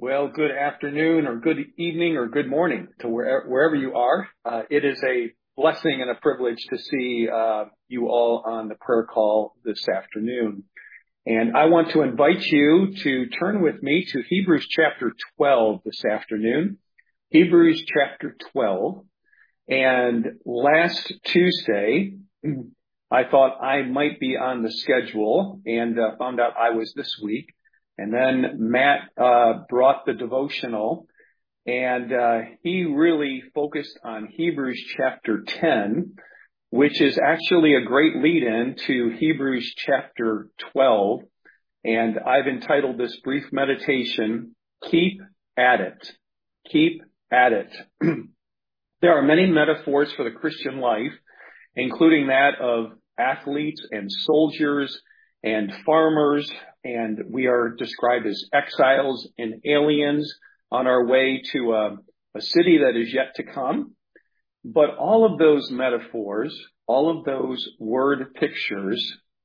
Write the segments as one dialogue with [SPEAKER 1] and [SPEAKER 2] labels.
[SPEAKER 1] Well, good afternoon or good evening or good morning to wherever you are. It is a blessing and a privilege to see you all on the prayer call this afternoon. And I want to invite you to turn with me to Hebrews chapter 12 this afternoon. Hebrews chapter 12. And last Tuesday, I thought I might be on the schedule and found out I was this week. And then Matt brought the devotional, and he really focused on Hebrews chapter 10, which is actually a great lead-in to Hebrews chapter 12. And I've entitled this brief meditation, Keep at It. Keep at it. There are many metaphors for the Christian life, including that of athletes and soldiers and farmers, and we are described as exiles and aliens on our way to a city that is yet to come. But all of those metaphors, all of those word pictures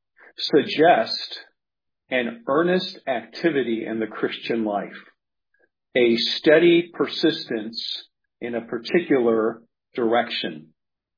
[SPEAKER 1] suggest an earnest activity in the Christian life, a steady persistence in a particular direction.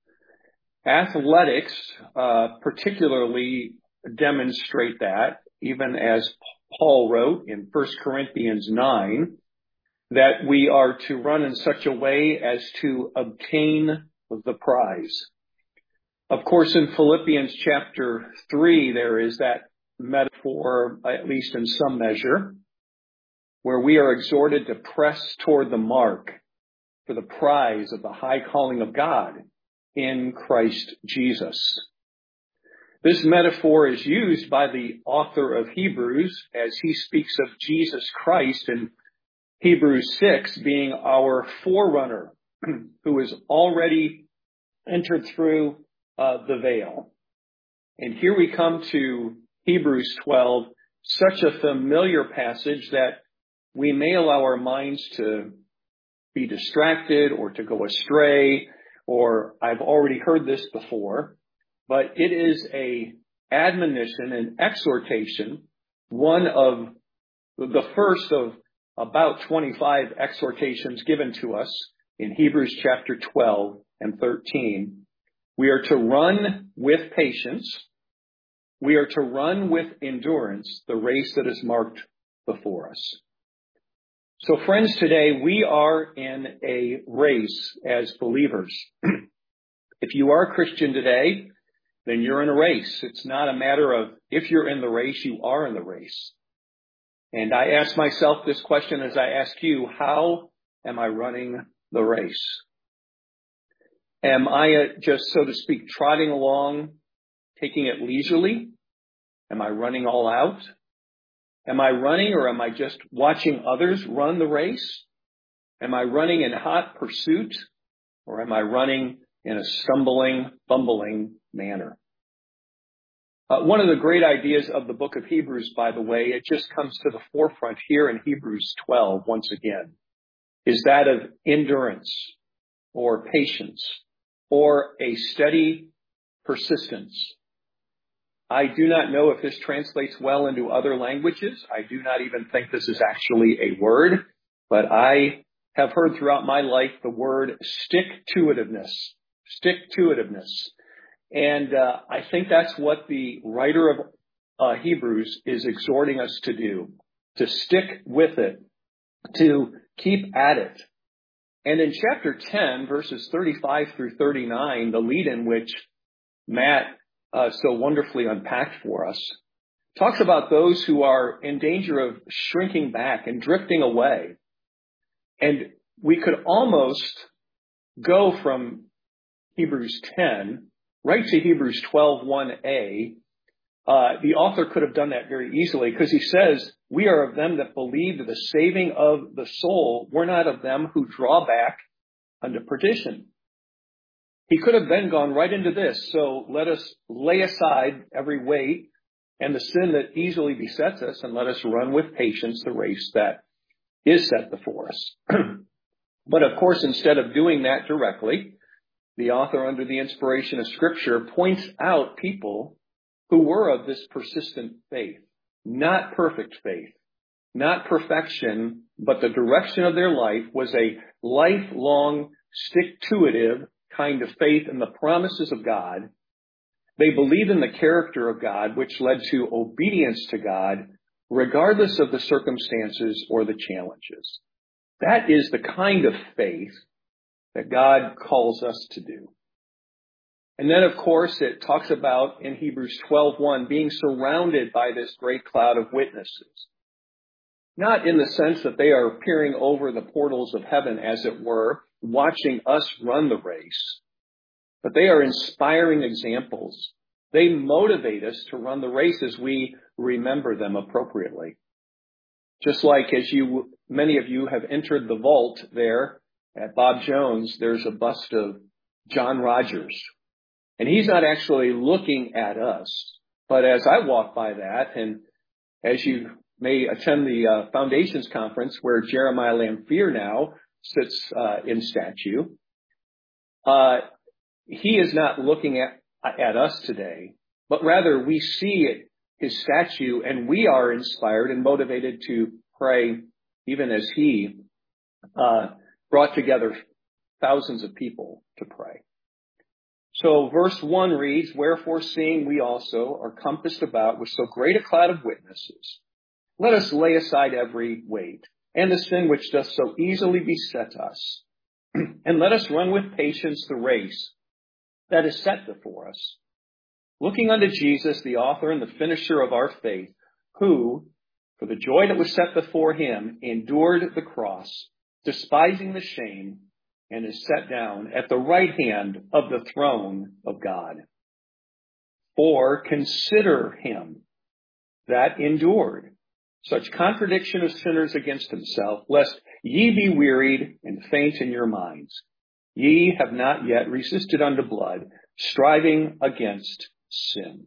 [SPEAKER 1] Athletics particularly demonstrate that, even as Paul wrote in 1 Corinthians 9, that we are to run in such a way as to obtain the prize. Of course, in Philippians chapter 3, there is that metaphor, at least in some measure, where we are exhorted to press toward the mark for the prize of the high calling of God in Christ Jesus. This metaphor is used by the author of Hebrews as he speaks of Jesus Christ in Hebrews 6 being our forerunner who has already entered through the veil. And here we come to Hebrews 12, such a familiar passage that we may allow our minds to be distracted or to go astray, or I've already heard this before. But it is a admonition and exhortation, one of the first of about 25 exhortations given to us in Hebrews chapter 12 and 13. We are to run with patience. We are to run with endurance the race that is marked before us. So friends, today we are in a race as believers. If you are a Christian today, then you're in a race. It's not a matter of if you're in the race, you are in the race. And I ask myself this question as I ask you, how am I running the race? Am I just, so to speak, trotting along, taking it leisurely? Am I running all out? Am I running, or am I just watching others run the race? Am I running in hot pursuit, or am I running in a stumbling, bumbling manner? One of the great ideas of the book of Hebrews, by the way, it just comes to the forefront here in Hebrews 12 once again, is that of endurance or patience or a steady persistence. I do not know if this translates well into other languages. I do not even think this is actually a word, but I have heard throughout my life the word stick-to-itiveness. Stick-to-itiveness. And I think that's what the writer of Hebrews is exhorting us to do, to stick with it, to keep at it. And in chapter 10, verses 35 through 39, the lead-in which Matt so wonderfully unpacked for us, talks about those who are in danger of shrinking back and drifting away. And we could almost go from Hebrews 10 right to Hebrews 12:1a. The author could have done that very easily because he says, we are of them that believe to the saving of the soul. We're not of them who draw back unto perdition. He could have then gone right into this. So let us lay aside every weight and the sin that easily besets us, and let us run with patience the race that is set before us. But of course, instead of doing that directly, the author, under the inspiration of Scripture, points out people who were of this persistent faith, not perfect faith, not perfection, but the direction of their life was a lifelong, stick-to-itive kind of faith in the promises of God. They believed in the character of God, which led to obedience to God, regardless of the circumstances or the challenges. That is the kind of faith that God calls us to do. And then, of course, it talks about in Hebrews 12:1 being surrounded by this great cloud of witnesses. Not in the sense that they are peering over the portals of heaven, as it were, watching us run the race, but they are inspiring examples. They motivate us to run the race as we remember them appropriately. Just like as many of you have entered the vault there at Bob Jones, there's a bust of John Rogers. And he's not actually looking at us. But as I walk by that, and as you may attend the Foundations Conference where Jeremiah Lamphere now sits in statue, he is not looking at us today, but rather we see his statue and we are inspired and motivated to pray, even as he brought together thousands of people to pray. So verse 1 reads, "Wherefore, seeing we also are compassed about with so great a cloud of witnesses, let us lay aside every weight and the sin which doth so easily beset us, and let us run with patience the race that is set before us, looking unto Jesus, the author and the finisher of our faith, who, for the joy that was set before him, endured the cross, despising the shame, and is set down at the right hand of the throne of God. For consider him that endured such contradiction of sinners against himself, lest ye be wearied and faint in your minds. Ye have not yet resisted unto blood, striving against sin."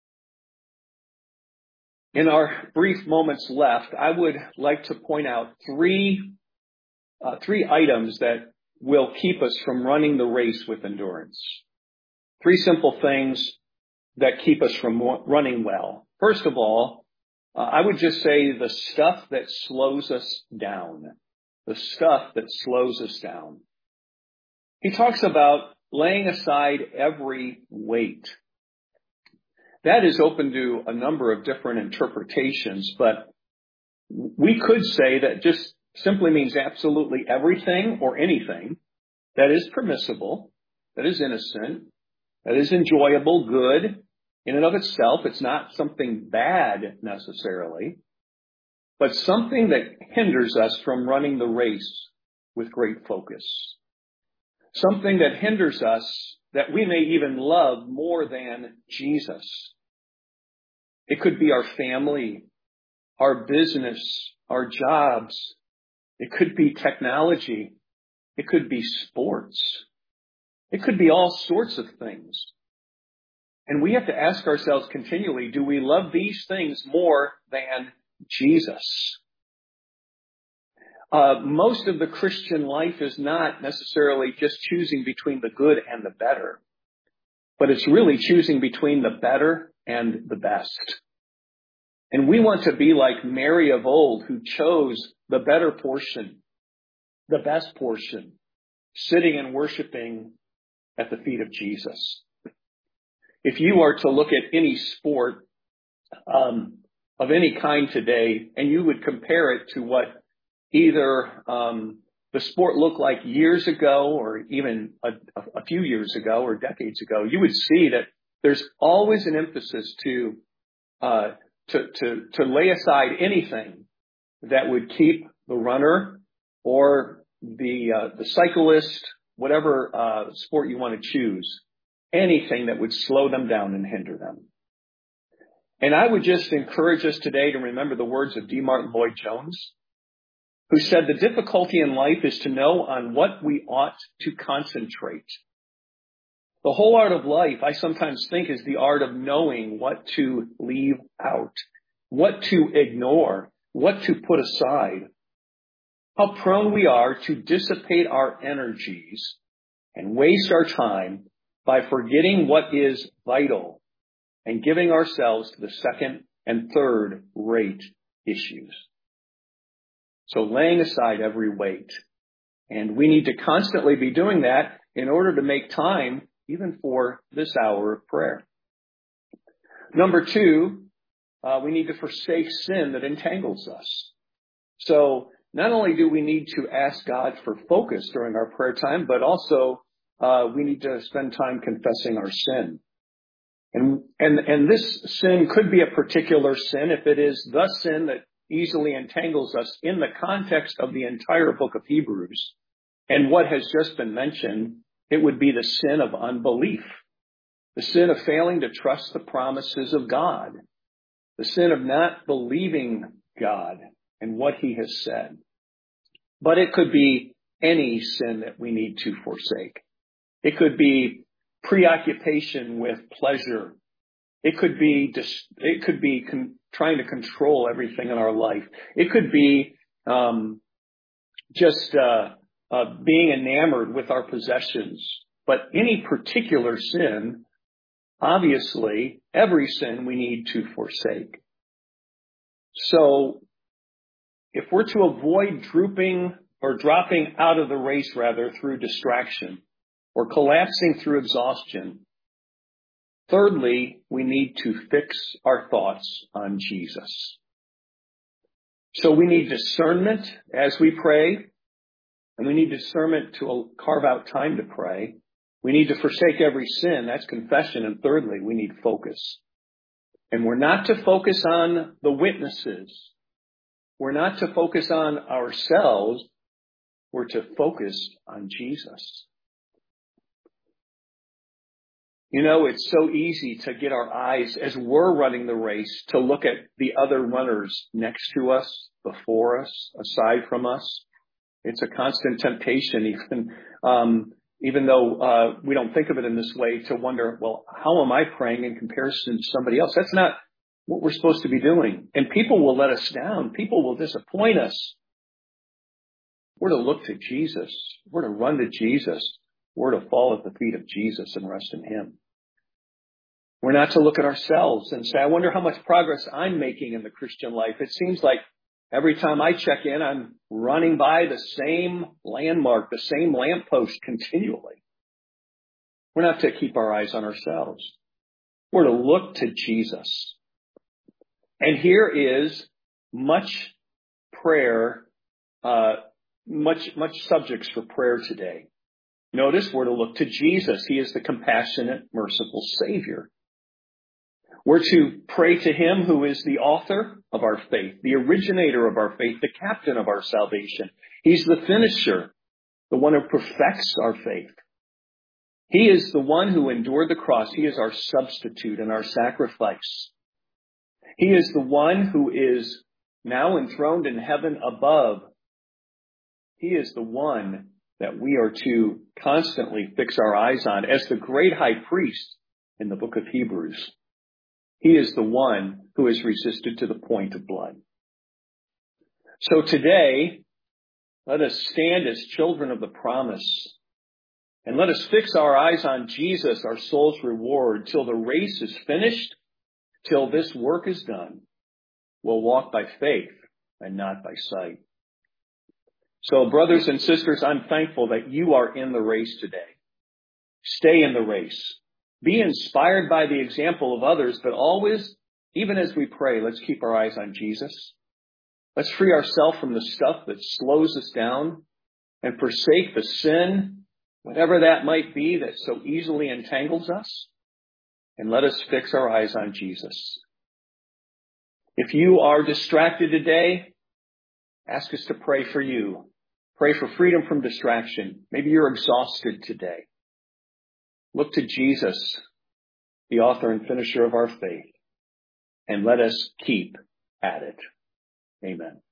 [SPEAKER 1] In our brief moments left, I would like to point out three items that will keep us from running the race with endurance. Three simple things that keep us from running well. First of all, I would just say the stuff that slows us down. The stuff that slows us down. He talks about laying aside every weight. That is open to a number of different interpretations, but we could say that just simply means absolutely everything or anything that is permissible, that is innocent, that is enjoyable, good in and of itself. It's not something bad necessarily, but something that hinders us from running the race with great focus. Something that hinders us that we may even love more than Jesus. It could be our family, our business, our jobs. It could be technology. It could be sports. It could be all sorts of things. And we have to ask ourselves continually, do we love these things more than Jesus? Most of the Christian life is not necessarily just choosing between the good and the better, but it's really choosing between the better and the best. And we want to be like Mary of old, who chose the better portion, the best portion, sitting and worshiping at the feet of Jesus. If you are to look at any sport of any kind today, and you would compare it to what either the sport looked like years ago or even a few years ago or decades ago, you would see that there's always an emphasis to lay aside anything that would keep the runner or the cyclist, whatever sport you want to choose, anything that would slow them down and hinder them. And I would just encourage us today to remember the words of D. Martin Lloyd-Jones, who said, "The difficulty in life is to know on what we ought to concentrate." The whole art of life, I sometimes think, is the art of knowing what to leave out, what to ignore, what to put aside. How prone we are to dissipate our energies and waste our time by forgetting what is vital and giving ourselves to the second and third rate issues. So laying aside every weight. And we need to constantly be doing that in order to make time even for this hour of prayer. Number two, we need to forsake sin that entangles us. So not only do we need to ask God for focus during our prayer time, but also we need to spend time confessing our sin. And this sin could be a particular sin if it is the sin that easily entangles us in the context of the entire book of Hebrews. And what has just been mentioned, it would be the sin of unbelief, the sin of failing to trust the promises of God, the sin of not believing God and what he has said. But it could be any sin that we need to forsake. It could be preoccupation with pleasure. It could be trying to control everything in our life. It could be being enamored with our possessions. But any particular sin, obviously, every sin we need to forsake. So if we're to avoid dropping out of the race through distraction or collapsing through exhaustion, thirdly, we need to fix our thoughts on Jesus. So we need discernment as we pray, and we need discernment to carve out time to pray. We need to forsake every sin. That's confession. And thirdly, we need focus. And we're not to focus on the witnesses. We're not to focus on ourselves. We're to focus on Jesus. You know, it's so easy to get our eyes, as we're running the race, to look at the other runners next to us, before us, aside from us. It's a constant temptation, even though we don't think of it in this way, to wonder, well, how am I praying in comparison to somebody else? That's not what we're supposed to be doing. And people will let us down. People will disappoint us. We're to look to Jesus. We're to run to Jesus. We're to fall at the feet of Jesus and rest in him. We're not to look at ourselves and say, I wonder how much progress I'm making in the Christian life. It seems like every time I check in, I'm running by the same landmark, the same lamppost continually. We're not to keep our eyes on ourselves. We're to look to Jesus. And here is much prayer, much subjects for prayer today. Notice we're to look to Jesus. He is the compassionate, merciful Savior. We're to pray to him who is the author of our faith, the originator of our faith, the captain of our salvation. He's the finisher, the one who perfects our faith. He is the one who endured the cross. He is our substitute and our sacrifice. He is the one who is now enthroned in heaven above. He is the one that we are to constantly fix our eyes on as the great high priest in the book of Hebrews. He is the one who is resisted to the point of blood. So today, let us stand as children of the promise, and let us fix our eyes on Jesus, our soul's reward, till the race is finished, till this work is done. We'll walk by faith and not by sight. So, brothers and sisters, I'm thankful that you are in the race today. Stay in the race. Be inspired by the example of others, but always, even as we pray, let's keep our eyes on Jesus. Let's free ourselves from the stuff that slows us down and forsake the sin, whatever that might be, that so easily entangles us. And let us fix our eyes on Jesus. If you are distracted today, ask us to pray for you. Pray for freedom from distraction. Maybe you're exhausted today. Look to Jesus, the author and finisher of our faith, and let us keep at it. Amen.